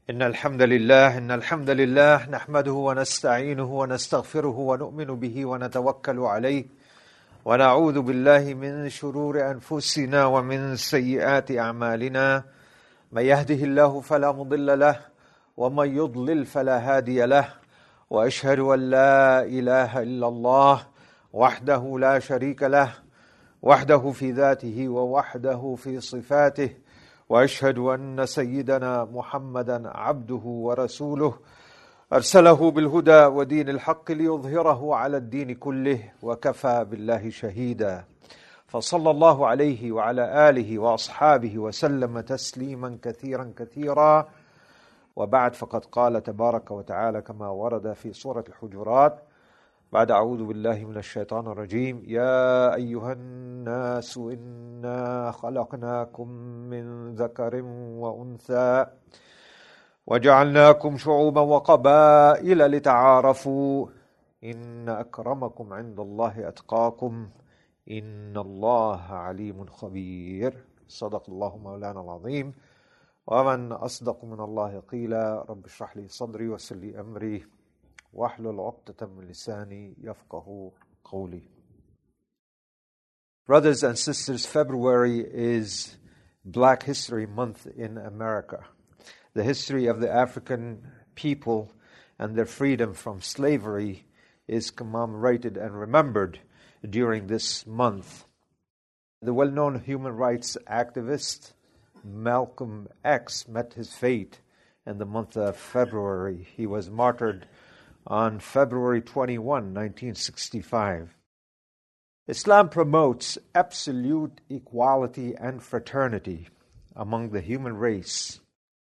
إن الحمد لله نحمده ونستعينه ونستغفره ونؤمن به ونتوكل عليه ونعوذ بالله من شرور أنفسنا ومن سيئات أعمالنا من يهده الله فلا مضل له ومن يضلل فلا هادي له وأشهد أن لا إله إلا الله وحده لا شريك له وحده في ذاته ووحده في صفاته وأشهد أن سيدنا محمدا عبده ورسوله أرسله بالهدى ودين الحق ليظهره على الدين كله وكفى بالله شهيدا فصلى الله عليه وعلى آله وأصحابه وسلم تسليما كثيرا وبعد فقد قال تبارك وتعالى كما ورد في سورة الحجرات بعد أعوذ بالله من الشيطان الرجيم يا أيها الناس إنا خلقناكم من ذكر وأنثى وجعلناكم شعوبا وقبائل لتعارفوا إن أكرمكم عند الله أتقاكم إن الله عليم خبير صدق الله مولانا العظيم ومن أصدق من الله قيلا رب اشرح لي صدري ويسر لي أمري واحلل عقدة من لساني يفقهوا قولي. Brothers and sisters, February is Black History Month in America. The history of the African people and their freedom from slavery is commemorated and remembered during this month. The well-known human rights activist Malcolm X met his fate in the month of February. He was martyred on February 21, 1965. Islam promotes absolute equality and fraternity among the human race,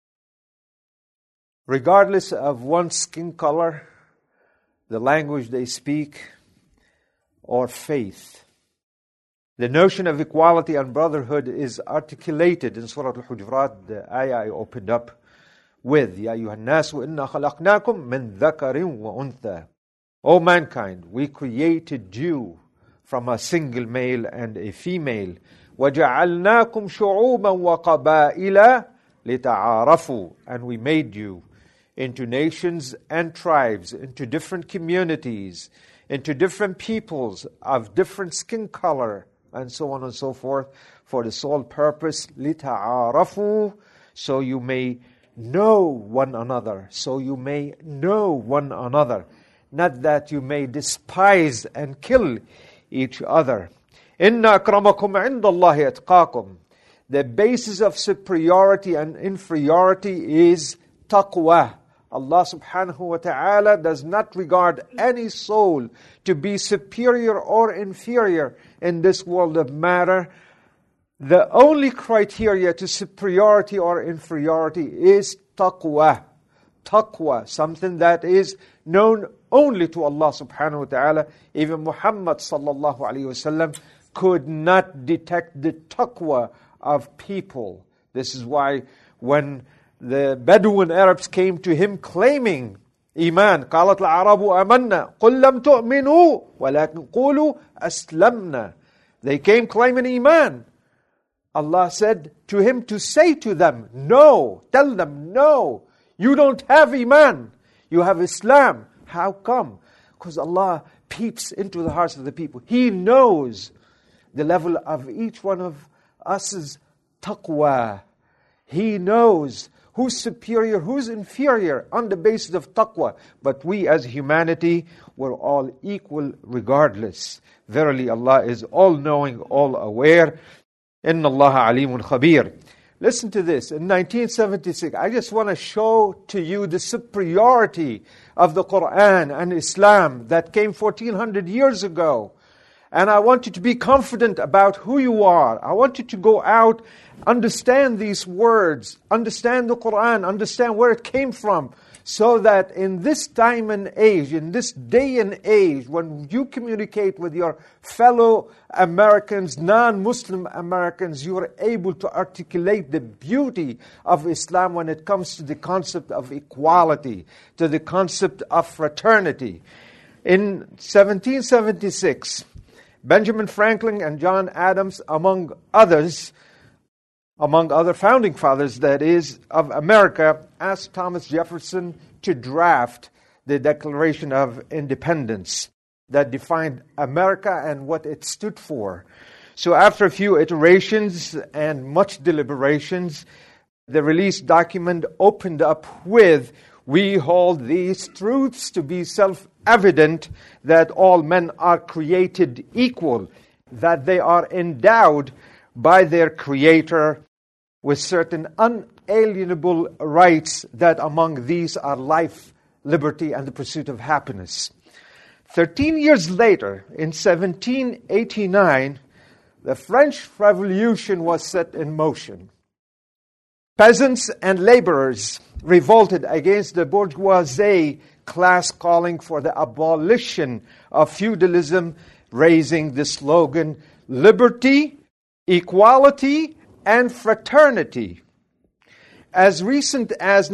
regardless of one's skin color, the language they speak, or faith. The notion of equality and brotherhood is articulated in Surah Al-Hujurat, the ayah I opened up with يا أيها الناس إنا خلقناكم من ذكر وأنثى. O mankind, we created you from a single male and a female. وجعلناكم شعوبا وقبائل لتعارفوا. And we made you into nations and tribes, into different communities, into different peoples of different skin color, and so on and so forth, for the sole purpose لتعارفوا, so you may know one another, not that you may despise and kill each other. إِنَّ أَكْرَمَكُمْ عِنْدَ اللَّهِ أَتْقَاكُمْ. The basis of superiority and inferiority is taqwa. Allah subhanahu wa ta'ala does not regard any soul to be superior or inferior in this world of matter. The only criteria to superiority or inferiority is taqwa. Taqwa, something that is known only to Allah subhanahu wa ta'ala. Even Muhammad sallallahu alayhi wasallam could not detect the taqwa of people. This is why when the Bedouin Arabs came to him claiming Iman, قالت العرب آمنا قل لم تؤمنوا ولكن قولوا أسلمنا. They came claiming Iman. Allah said to him to say to them, no, tell them, no, you don't have Iman, you have Islam. How come? Because Allah peeps into the hearts of the people. He knows the level of each one of us's taqwa. He knows who's superior, who's inferior on the basis of taqwa. But we as humanity, we're all equal regardless. Verily Allah is all-knowing, all-aware. Inna Allah alimun khabir. Listen to this. In 1976, I just want to show to you the superiority of the Quran and Islam that came 1400 years ago. And I want you to be confident about who you are. I want you to go out, understand these words, understand the Quran, understand where it came from, so that in this time and age, in this day and age, when you communicate with your fellow Americans, non-Muslim Americans, you are able to articulate the beauty of Islam when it comes to the concept of equality, to the concept of fraternity. In 1776, Benjamin Franklin and John Adams, among others, among other founding fathers, that is, of America, asked Thomas Jefferson to draft the Declaration of Independence that defined America and what it stood for. So after a few iterations and much deliberations, the released document opened up with, "We hold these truths to be self-evident, that all men are created equal, that they are endowed by their Creator with certain unalienable rights, that among these are life, liberty, and the pursuit of happiness." 13 years later, in 1789, the French Revolution was set in motion. Peasants and laborers revolted against the bourgeoisie class, calling for the abolition of feudalism, raising the slogan, "Liberty, equality, and fraternity." As recent as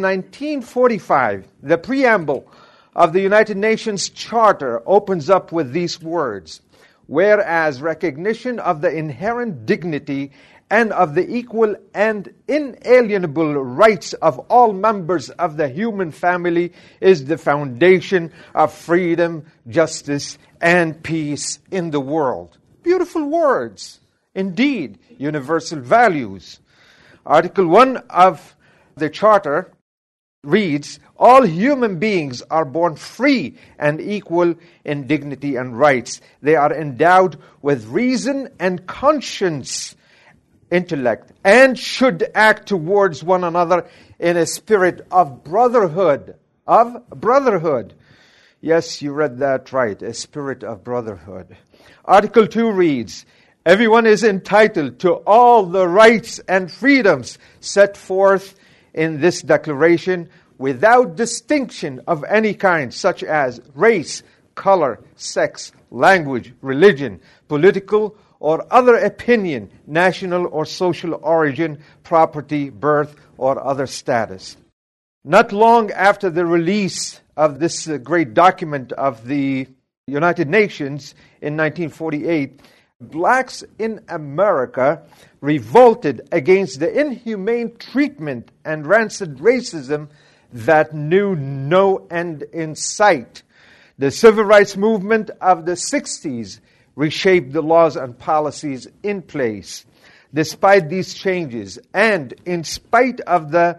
1945, the preamble of the United Nations Charter opens up with these words, "Whereas recognition of the inherent dignity and of the equal and inalienable rights of all members of the human family is the foundation of freedom, justice, and peace in the world." Beautiful words. Indeed, universal values. Article 1 of the Charter reads, "All human beings are born free and equal in dignity and rights. They are endowed with reason and conscience, intellect, and should act towards one another in a spirit of brotherhood." Of brotherhood. Yes, you read that right, a spirit of brotherhood. Article 2 reads, "Everyone is entitled to all the rights and freedoms set forth in this declaration without distinction of any kind, such as race, color, sex, language, religion, political or other opinion, national or social origin, property, birth, or other status." Not long after the release of this great document of the United Nations in 1948, blacks in America revolted against the inhumane treatment and rancid racism that knew no end in sight. The civil rights movement of the 60s reshaped the laws and policies in place. Despite these changes, and in spite of the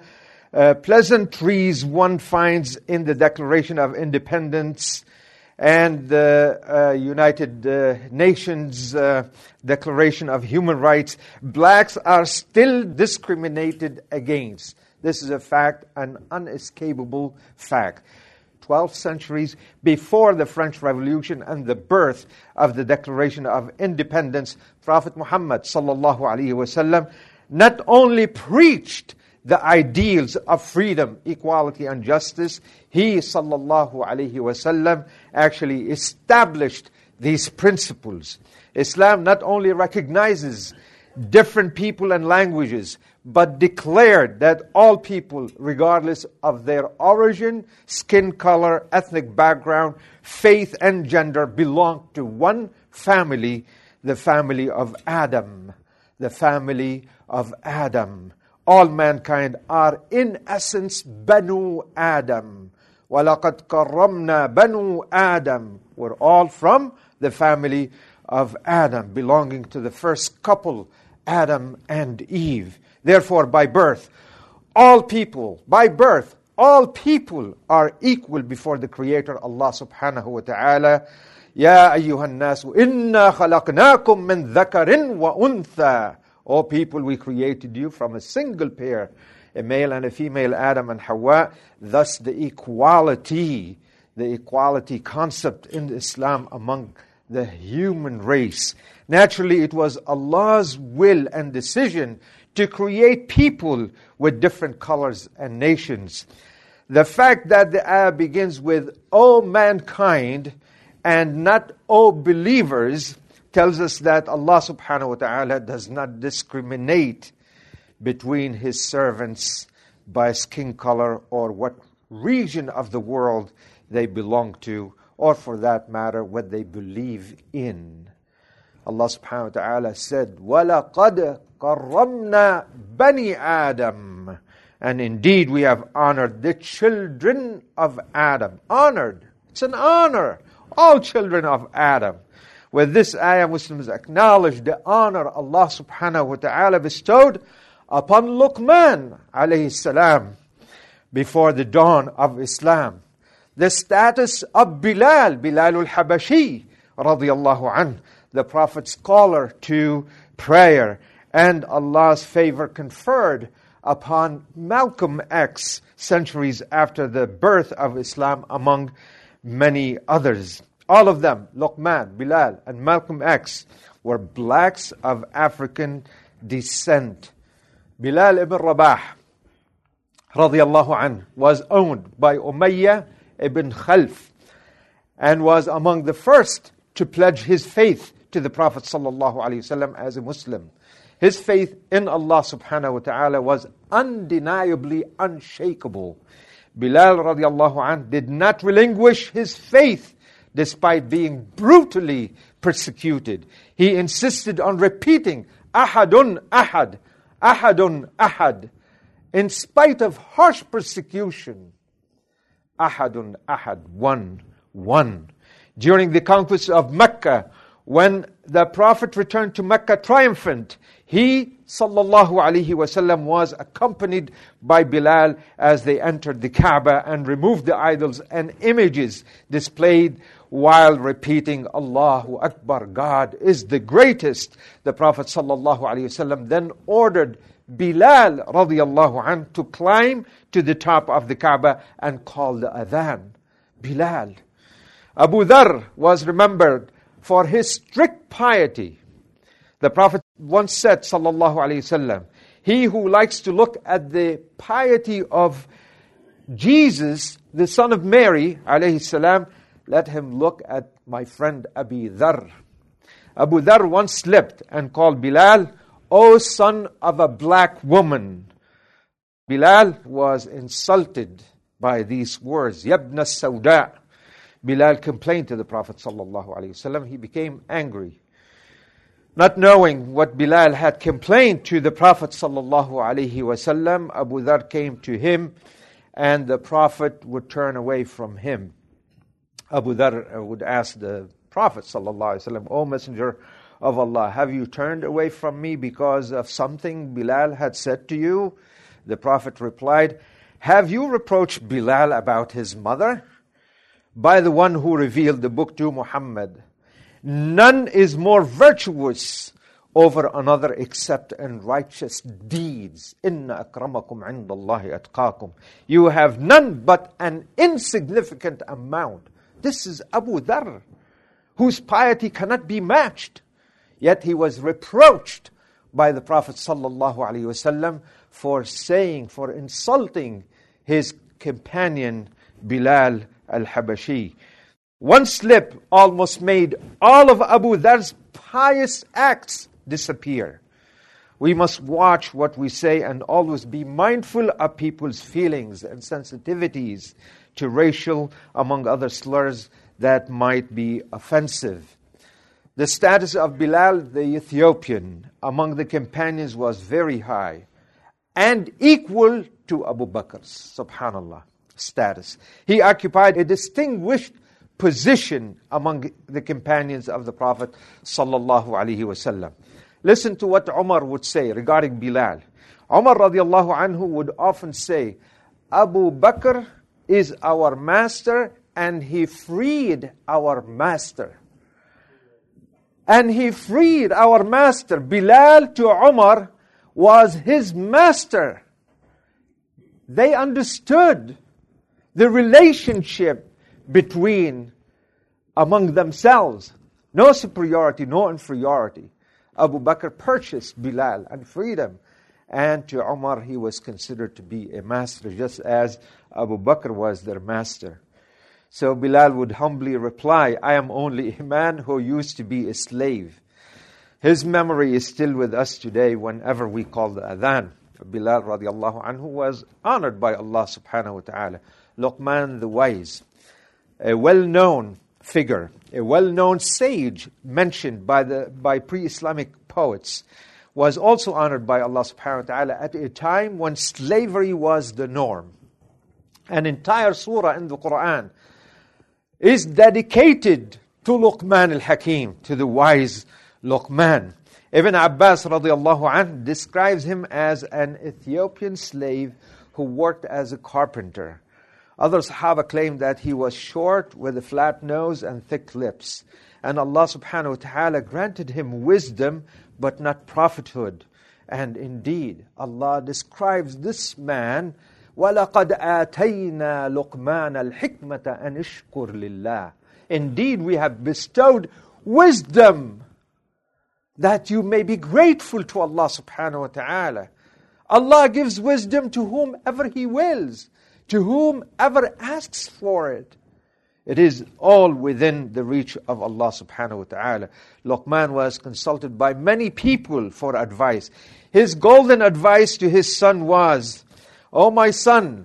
pleasantries one finds in the Declaration of Independence and the United Nations Declaration of Human Rights, blacks are still discriminated against. This is a fact, an unescapable fact. 12 centuries before the French Revolution and the birth of the Declaration of Independence, Prophet Muhammad sallallahu alaihi wasallam not only preached the ideals of freedom, equality, and justice, he sallallahu alaihi wasallam actually established these principles. Islam not only recognizes different people and languages, but declared that all people, regardless of their origin, skin color, ethnic background, faith, and gender, belong to one family, the family of Adam. The family of Adam. All mankind are, in essence, Banu Adam. وَلَقَدْ كَرَّمْنَا بَنُو Adam. We're all from the family of Adam, belonging to the first couple, Adam and Eve. Therefore, by birth, all people are equal before the Creator, Allah subhanahu wa ta'ala. Ya ayyuhan nasu, inna khalaqnakum min dhakarin wa untha. O people, we created you from a single pair, a male and a female, Adam and Hawa. Thus the equality concept in Islam among the human race. Naturally, it was Allah's will and decision to create people with different colors and nations. The fact that the ayah begins with, "O mankind," and not "O believers," tells us that Allah subhanahu wa ta'ala does not discriminate between His servants by skin color or what region of the world they belong to, or for that matter, what they believe in. Allah subhanahu wa ta'ala said, وَلَقَدْ كَرَّمْنَا بَنِي آدَمَ. And indeed we have honored the children of Adam. Honored. It's an honor. All children of Adam. With this ayah, Muslims acknowledge the honor Allah subhanahu wa ta'ala bestowed upon Luqman alayhi salam before the dawn of Islam. The status of Bilal al-Habashi radiyallahu anhu, the Prophet's caller to prayer, and Allah's favor conferred upon Malcolm X centuries after the birth of Islam, among many others. All of them, Luqman, Bilal, and Malcolm X, were blacks of African descent. Bilal ibn Rabah radiyallahu anhu was owned by Umayyah ibn Khalf and was among the first to pledge his faith to the Prophet sallallahu alaihi wasallam as a Muslim. His faith in Allah subhanahu wa ta'ala was undeniably unshakable. Bilal radiallahu anhu did not relinquish his faith despite being brutally persecuted. He insisted on repeating, Ahadun Ahad, Ahadun Ahad. In spite of harsh persecution, Ahadun Ahad, one. During the conquest of Mecca, when the Prophet returned to Mecca triumphant, he, sallallahu alaihi wasallam, was accompanied by Bilal as they entered the Kaaba and removed the idols and images displayed while repeating, Allahu Akbar, God is the greatest. The Prophet sallallahu alaihi wasallam then ordered Bilal radiyallahu anhu to climb to the top of the Kaaba and call the adhan. Bilal. Abu Dharr was remembered for his strict piety. The Prophet once said, sallallahu alaihi wasallam, he who likes to look at the piety of Jesus, the son of Mary, alayhi salam, let him look at my friend Abu Dharr. Abu Dharr once slipped and called Bilal, O son of a black woman. Bilal was insulted by these words, Yabna Sawda. Bilal complained to the Prophet sallallahu alaihi wasallam. He became angry. Not knowing what Bilal had complained to the Prophet sallallahu alaihi wasallam, Abu Dharr came to him and the Prophet would turn away from him. Abu Dharr would ask the Prophet sallallahu alaihi wasallam, O Messenger of Allah, have you turned away from me because of something Bilal had said to you? The Prophet replied, have you reproached Bilal about his mother? By the one who revealed the book to Muhammad, none is more virtuous over another except in righteous deeds. Inna akramakum indallahi atqakum. You have none but an insignificant amount. This is Abu Dharr, whose piety cannot be matched. Yet he was reproached by the Prophet sallallahu alaihi wasallam for insulting his companion Bilal al-Habashi. One slip almost made all of Abu Dharr's pious acts disappear. We must watch what we say and always be mindful of people's feelings and sensitivities to racial, among other slurs that might be offensive. The status of Bilal the Ethiopian among the companions was very high and equal to Abu Bakr's, subhanallah, status. He occupied a distinguished position among the companions of the Prophet sallallahu alaihi wasallam. Listen to what Umar would say regarding Bilal. Umar radiallahu anhu would often say, Abu Bakr is our master and he freed our master. And he freed our master. Bilal to Umar was his master. They understood the relationship among themselves. No superiority, no inferiority. Abu Bakr purchased Bilal and freed him. And to Umar, he was considered to be a master, just as Abu Bakr was their master. So Bilal would humbly reply, I am only a man who used to be a slave. His memory is still with us today whenever we call the adhan. Bilal radiallahu anhu was honored by Allah subhanahu wa ta'ala. Luqman the Wise, a well-known figure, a well-known sage mentioned by pre-Islamic poets, was also honored by Allah subhanahu wa ta'ala at a time when slavery was the norm. An entire surah in the Quran is dedicated to Luqman al-Hakim, to the wise Luqman. Ibn Abbas radiallahu anh describes him as an Ethiopian slave who worked as a carpenter. Other Sahaba claim that he was short with a flat nose and thick lips. And Allah subhanahu wa ta'ala granted him wisdom but not prophethood. And indeed, Allah describes this man, وَلَقَدْ آتَيْنَا لُقْمَانَ الْحِكْمَةَ أَنِ اشْكُرْ لِلَّهِ. Indeed, we have bestowed wisdom that you may be grateful to Allah subhanahu wa ta'ala. Allah gives wisdom to whomever He wills, to whomever asks for it. It is all within the reach of Allah subhanahu wa ta'ala. Luqman was consulted by many people for advice. His golden advice to his son was, "O my son,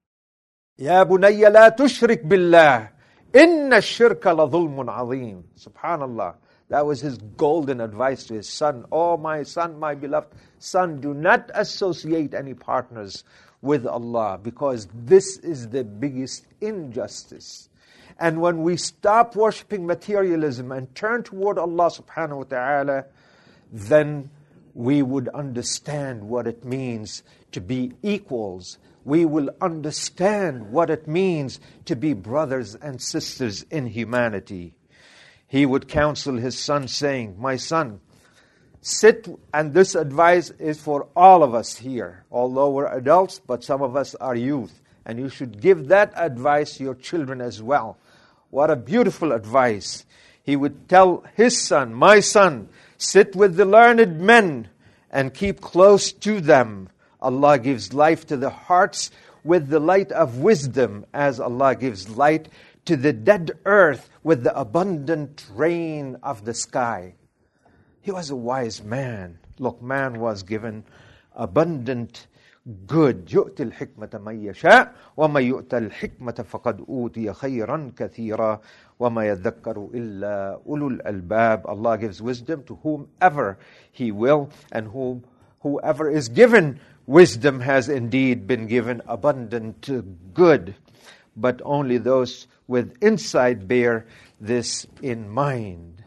Ya bunayya la tushrik billah, inna shirka la dhulmun azim." Subhanallah. That was his golden advice to his son. "Oh my son, my beloved son, do not associate any partners with Allah, because this is the biggest injustice." And when we stop worshipping materialism and turn toward Allah subhanahu wa ta'ala, then we would understand what it means to be equals. We will understand what it means to be brothers and sisters in humanity. He would counsel his son saying, "My son, sit," and this advice is for all of us here, although we're adults, but some of us are youth. And you should give that advice to your children as well. What a beautiful advice. He would tell his son, "My son, sit with the learned men and keep close to them. Allah gives life to the hearts with the light of wisdom, as Allah gives light to the dead earth with the abundant rain of the sky." He was a wise man. Luqman was given abundant good. يُؤْتِ الْحِكْمَةَ مَنْ يَشَاءُ وَمَنْ يُؤْتَ الْحِكْمَةَ فَقَدْ أُوتِيَ خَيْرًا كَثِيرًا وَمَا يَذَّكَّرُ إِلَّا أُولُو الْأَلْبَابِ. Allah gives wisdom to whomever He will, and whoever is given wisdom has indeed been given abundant good. But only those with insight bear this in mind.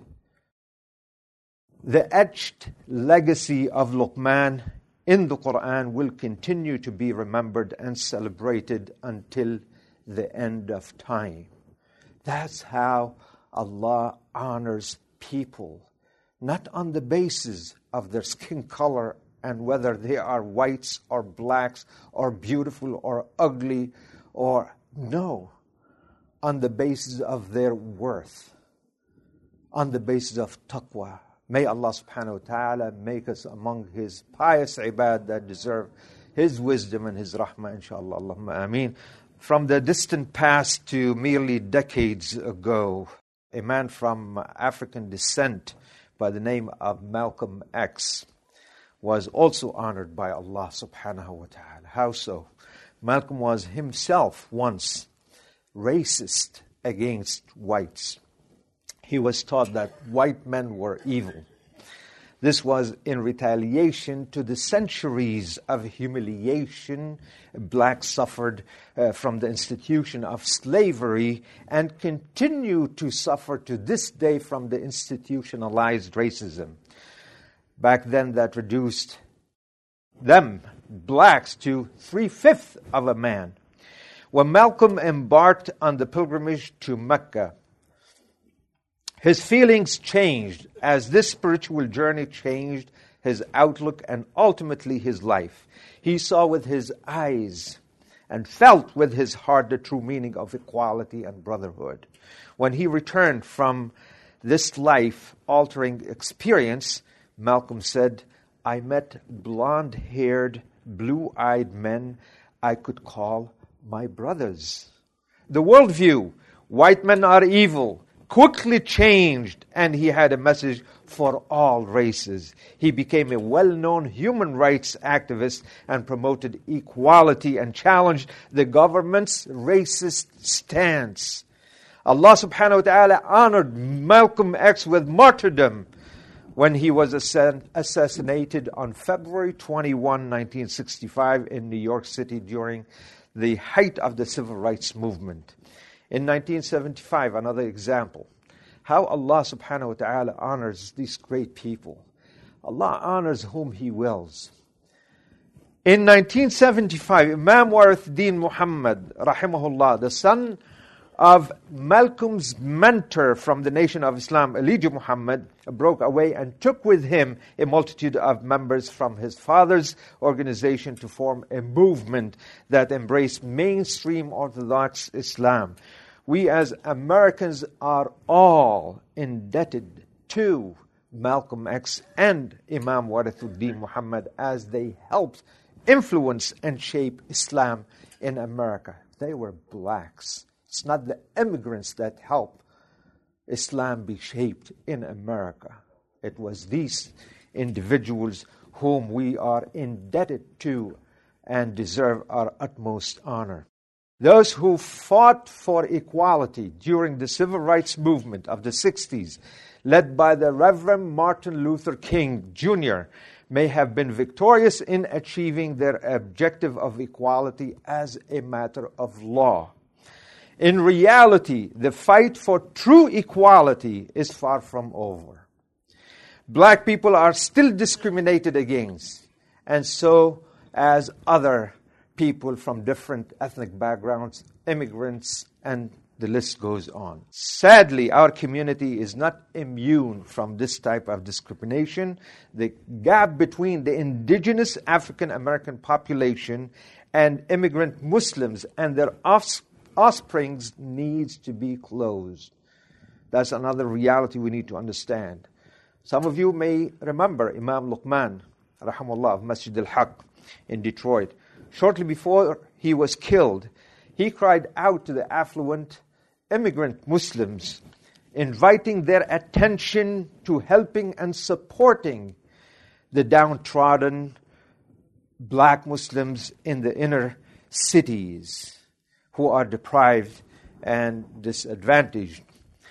The etched legacy of Luqman in the Quran will continue to be remembered and celebrated until the end of time. That's how Allah honors people, not on the basis of their skin color and whether they are whites or blacks or beautiful or ugly, or no, on the basis of their worth, on the basis of taqwa. May Allah subhanahu wa ta'ala make us among His pious ibad that deserve His wisdom and His rahmah, inshaAllah. Allahumma ameen. From the distant past to merely decades ago, a man from African descent by the name of Malcolm X was also honored by Allah subhanahu wa ta'ala. How so? Malcolm was himself once racist against whites. He was taught that white men were evil. This was in retaliation to the centuries of humiliation blacks suffered from the institution of slavery and continue to suffer to this day from the institutionalized racism. Back then, that reduced them, blacks, to 3/5 of a man. When Malcolm embarked on the pilgrimage to Mecca, his feelings changed as this spiritual journey changed his outlook and ultimately his life. He saw with his eyes and felt with his heart the true meaning of equality and brotherhood. When he returned from this life-altering experience, Malcolm said, "I met blonde-haired, blue-eyed men I could call my brothers." The worldview, white men are evil, quickly changed, and he had a message for all races. He became a well-known human rights activist and promoted equality and challenged the government's racist stance. Allah subhanahu wa ta'ala honored Malcolm X with martyrdom when he was assassinated on February 21, 1965 in New York City during the height of the civil rights movement. In 1975, another example, how Allah subhanahu wa ta'ala honors these great people. Allah honors whom He wills. In 1975, Imam Warithuddin Muhammad, rahimahullah, the son of Malcolm's mentor from the Nation of Islam, Elijah Muhammad, broke away and took with him a multitude of members from his father's organization to form a movement that embraced mainstream Orthodox Islam. We as Americans are all indebted to Malcolm X and Imam Warithuddin Muhammad as they helped influence and shape Islam in America. They were blacks. It's not the immigrants that helped Islam be shaped in America. It was these individuals whom we are indebted to and deserve our utmost honor. Those who fought for equality during the civil rights movement of the 60s, led by the Reverend Martin Luther King Jr., may have been victorious in achieving their objective of equality as a matter of law. In reality, the fight for true equality is far from over. Black people are still discriminated against, and so as other people from different ethnic backgrounds, immigrants, and the list goes on. Sadly, our community is not immune from this type of discrimination. The gap between the indigenous African American population and immigrant Muslims and their offsprings needs to be closed. That's another reality we need to understand. Some of you may remember Imam Luqman, rahimahullah, of Masjid al-Haq in Detroit. Shortly before he was killed, he cried out to the affluent immigrant Muslims, inviting their attention to helping and supporting the downtrodden black Muslims in the inner cities who are deprived and disadvantaged.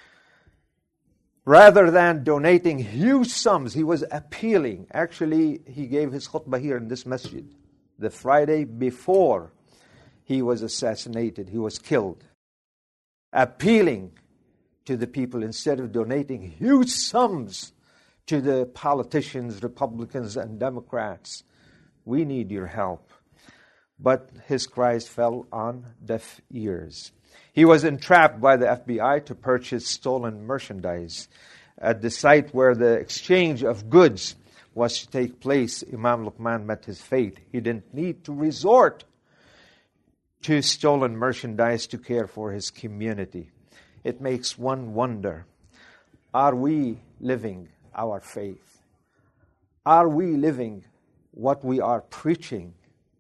Rather than donating huge sums, he was appealing. Actually, he gave his khutbah here in this masjid the Friday before he was assassinated, he was killed. Appealing to the people instead of donating huge sums to the politicians, Republicans and Democrats. We need your help. But his cries fell on deaf ears. He was entrapped by the FBI to purchase stolen merchandise. At the site where the exchange of goods was to take place, Imam Luqman met his fate. He didn't need to resort to stolen merchandise to care for his community. It makes one wonder, are we living our faith? Are we living what we are preaching?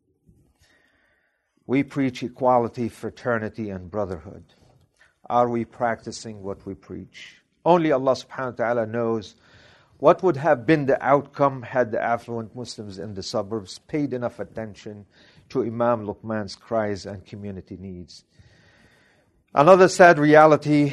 We preach equality, fraternity, and brotherhood. Are we practicing what we preach? Only Allah subhanahu wa ta'ala knows what would have been the outcome had the affluent Muslims in the suburbs paid enough attention to Imam Luqman's cries and community needs. Another sad reality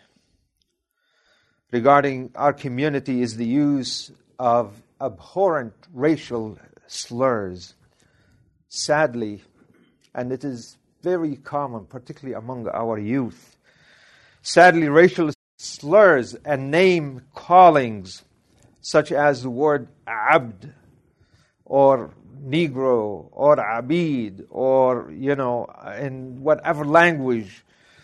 regarding our community is the use of abhorrent racial slurs. Sadly, and it is very common, particularly among our youth. Sadly, racial slurs and name callings, such as the word abd, or Negro, or Abid, or, in whatever language,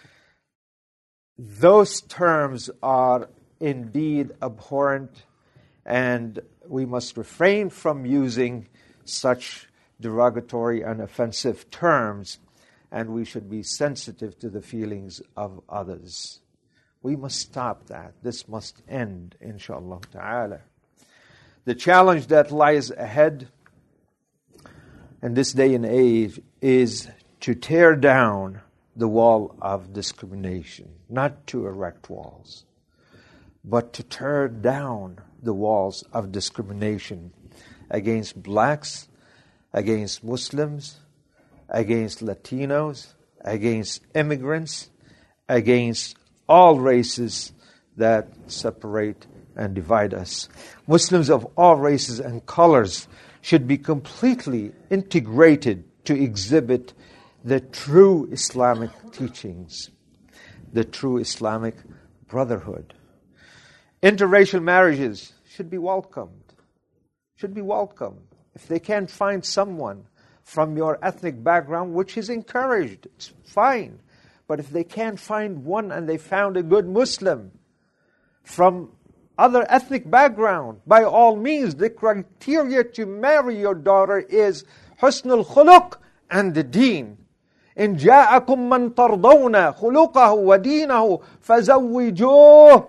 those terms are indeed abhorrent, and we must refrain from using such derogatory and offensive terms, and we should be sensitive to the feelings of others. We must stop that. This must end, inshallah ta'ala. The challenge that lies ahead in this day and age is to tear down the wall of discrimination, not to erect walls, but to tear down the walls of discrimination against blacks, against Muslims, against Latinos, against immigrants, against all races that separate and divide us. Muslims of all races and colors should be completely integrated to exhibit the true Islamic teachings, the true Islamic brotherhood. Interracial marriages should be welcomed. Should be welcomed. If they can't find someone from your ethnic background, which is encouraged, it's fine. But if they can't find one and they found a good Muslim from other ethnic background, by all means, the criteria to marry your daughter is husnul khuluq and the deen. إن جاءكم من ترضون خلقه ودينه فزوجوه.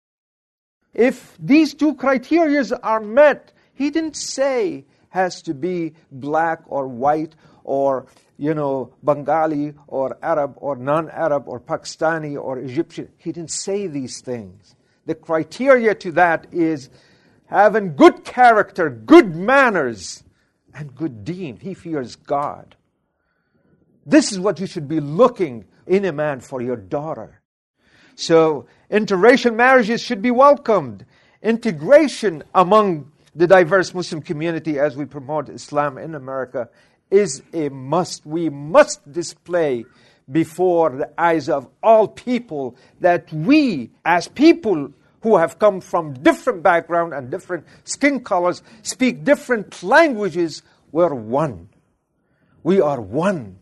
If these two criteria are met, he didn't say has to be black or white or Bengali or Arab or non-Arab or Pakistani or Egyptian. He didn't say these things. The criteria to that is having good character, good manners, and good deen. He fears God. This is what you should be looking in a man for your daughter. So interracial marriages should be welcomed. Integration among the diverse Muslim community as we promote Islam in America is a must. We must display before the eyes of all people that we, as people who have come from different background and different skin colors, speak different languages, we're one. We are one.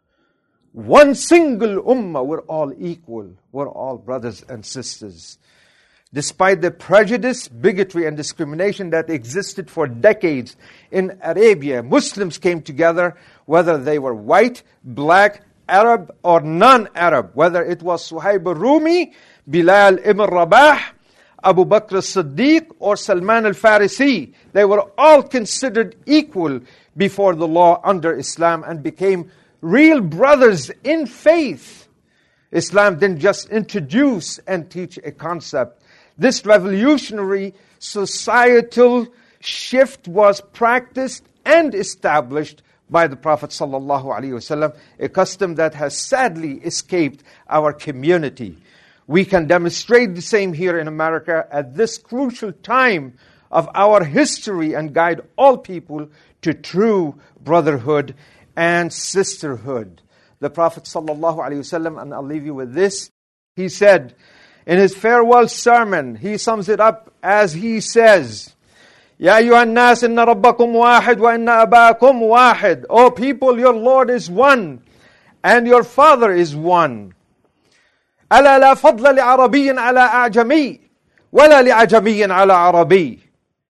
One single ummah, we're all equal. We're all brothers and sisters. Despite the prejudice, bigotry, and discrimination that existed for decades in Arabia, Muslims came together, whether they were white, black, Arab, or non-Arab, whether it was Suhaib al-Rumi, Bilal ibn Rabah, Abu Bakr as-Siddiq, or Salman al-Farisi. They were all considered equal before the law under Islam and became real brothers in faith. Islam didn't just introduce and teach a concept. This revolutionary societal shift was practiced and established by the Prophet ﷺ, a custom that has sadly escaped our community. We can demonstrate the same here in America at this crucial time of our history and guide all people to true brotherhood and sisterhood. The Prophet ﷺ, and I'll leave you with this, he said in his farewell sermon, he sums it up as he says, Ya ayyuhan nas inna rabbakum wahid wa inna abakum wahid. O people, your Lord is one and your Father is one. Ala la fadla li arabiyyin ala a'jami wala li ajamiyyin ala arabi.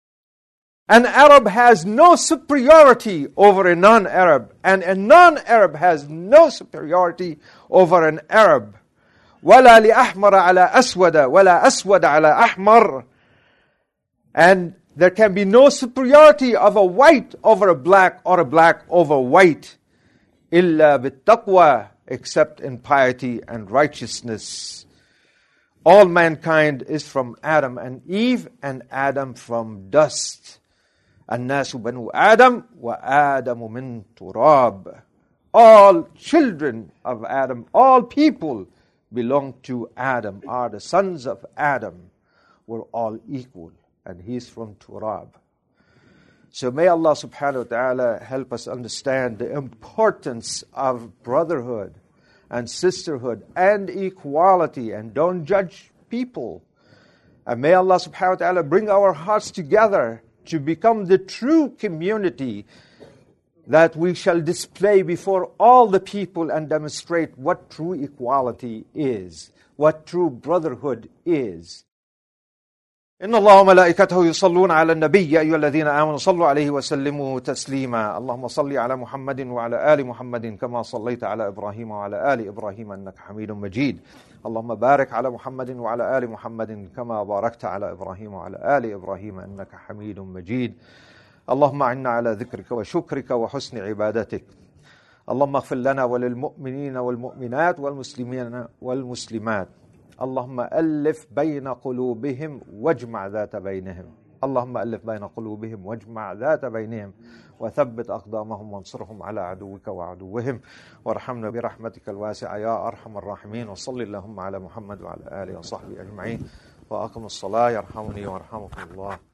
An Arab has no superiority over a non-Arab, and a non-Arab has no superiority over an Arab. وَلَا لِأَحْمَرَ عَلَى أَسْوَدَ وَلَا أَسْوَدَ عَلَى أَحْمَرَ. And there can be no superiority of a white over a black or a black over white. إِلَّا بِالتَّقْوَى, except in piety and righteousness. All mankind is from Adam and Eve, and Adam from dust. الناس بنو آدم وآدم من تراب. All children of Adam, all people belong to Adam, are the sons of Adam. We're all equal, and he's from Turab. So may Allah subhanahu wa ta'ala help us understand the importance of brotherhood and sisterhood and equality, and don't judge people. And may Allah subhanahu wa ta'ala bring our hearts together to become the true community that we shall display before all the people and demonstrate what true equality is, what true brotherhood is. إن الله وملائكته يصلون على النبي يا أيها الذين آمنوا صلوا عليه وسلموا تسليما اللهم صل على محمد وعلى آل محمد كما صليت على إبراهيم وعلى آل إبراهيم إنك حميد مجيد اللهم بارك على محمد وعلى آل محمد كما باركت على إبراهيم وعلى آل إبراهيم إنك حميد مجيد اللهم أعنا على ذكرك وشكرك وحسن عبادتك اللهم اغفر لنا وللمؤمنين والمؤمنات والمسلمين والمسلمات اللهم ألف بين قلوبهم واجمع ذات بينهم اللهم ألف بين قلوبهم واجمع ذات بينهم وثبت أقدامهم وانصرهم على عدوك وعدوهم وارحمنا برحمتك الواسعة يا أرحم الراحمين وصل اللهم على محمد وعلى آله وصحبه أجمعين وأقم الصلاة يرحمني ويرحمكم الله.